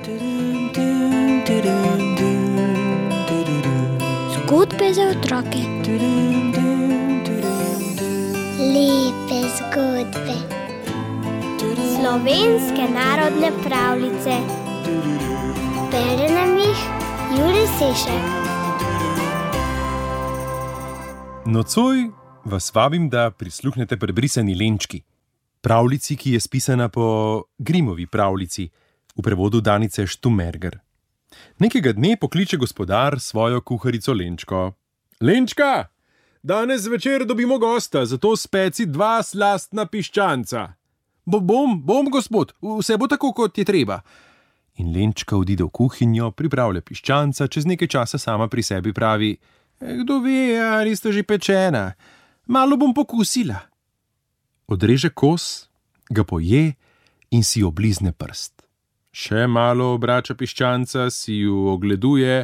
Zgodbe za otroke. Lepe zgodbe. Slovenske narodne pravljice. Bere nam jih Jurij Sešek. Nocoj vas vabim, da prisluhnete Prebrisani lenčki, pravljici, ki je spisana po Grimovi pravljici, v prevodu Danice Štumerger. Nekega dne pokliče gospodar svojo kuharico Lenčko. Lenčka, danes zvečer dobimo gosta, zato speci 2 slastna piščanca. Bom, gospod, vse bo tako, kot je treba. In Lenčka odide v kuhinjo, pripravlja piščanca, čez nekaj časa sama pri sebi pravi: Kdo ve, ali sta že pečena, malo bom pokusila. Odreže kos, ga poje in si oblizne prst. Še malo obrača piščanca, si ju ogleduje.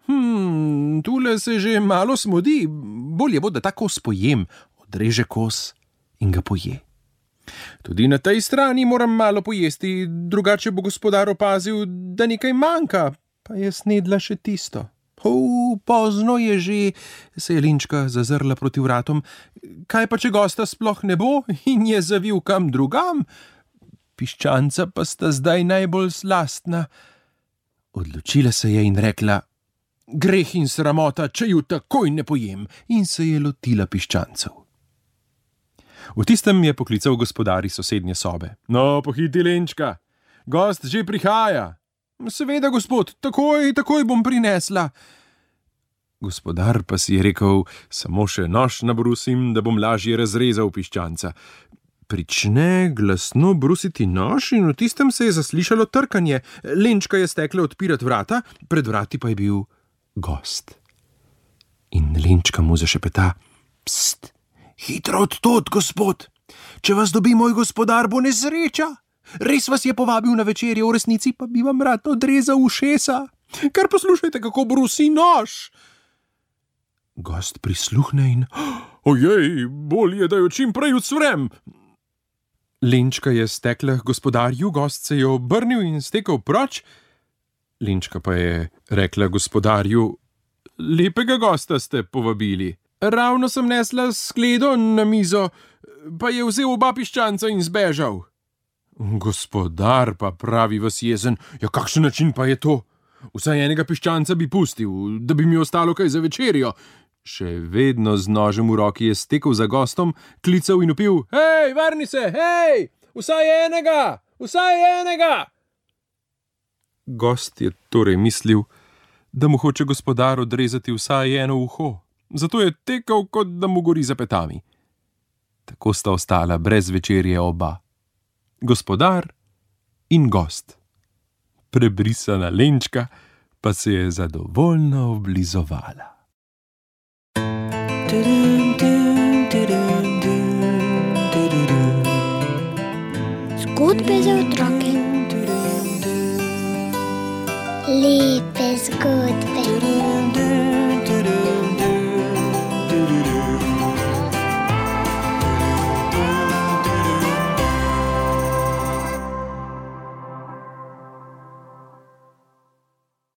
Tule se že malo smodi, bolje bo, da ta kos pojem. Odreže kos in ga poje. Tudi na tej strani moram malo pojesti, drugače bo gospodar opazil, da nekaj manjka, pa je snedla še tisto. Pozno je že, se je Lenčka zazrla proti vratom. Kaj pa, če gosta sploh ne bo in je zavil kam drugam? Piščanca pa sta zdaj najbolj slastna. Odločila se je in rekla: Greh in sramota, če ju takoj ne pojem, in se je lotila piščancev. V tistem je poklical gospodar iz sosednje sobe. No, pohiti, Lenčka, gost že prihaja. Seveda, gospod, takoj bom prinesla. Gospodar pa si je rekel: Samo še nož nabrusim, da bom lažje razrezal piščanca. Prične glasno brusiti nož in v tistem se je zaslišalo trkanje. Lenčka je stekla odpirati vrata, pred vrati pa je bil gost. In Lenčka mu zašepeta: Pst, hitro od tod, gospod. Če vas dobi moj gospodar, bo nesreča. Res vas je povabil na večerjo, v resnici pa bi vam rad odrezal ušesa. Kar poslušajte, kako brusi nož. Gost prisluhne in: Ojej, bolje, da jo čim prej ucvrem. Lenčka je stekla k gospodarju, gost se je obrnil in stekel proč. Lenčka pa je rekla gospodarju: Lepega gosta ste povabili. Ravno sem nesla skledo na mizo, pa je vzel 2 piščanca in zbežal. Gospodar pa pravi ves jezen: Ja, kakšen način pa je to? Vsaj enega piščanca bi pustil, da bi mi ostalo kaj za večerjo. Še vedno z nožem v roki je stekel za gostom, klical in vpil: Hej, vrni se, hej, vsaj enega! Gost je torej mislil, da mu hoče gospodar odrezati vsaj eno uho, zato je tekel, kot da mu gori za petami. Tako sta ostala brez večerje oba, gospodar in gost. Prebrisana Lenčka pa se je zadovoljno oblizovala.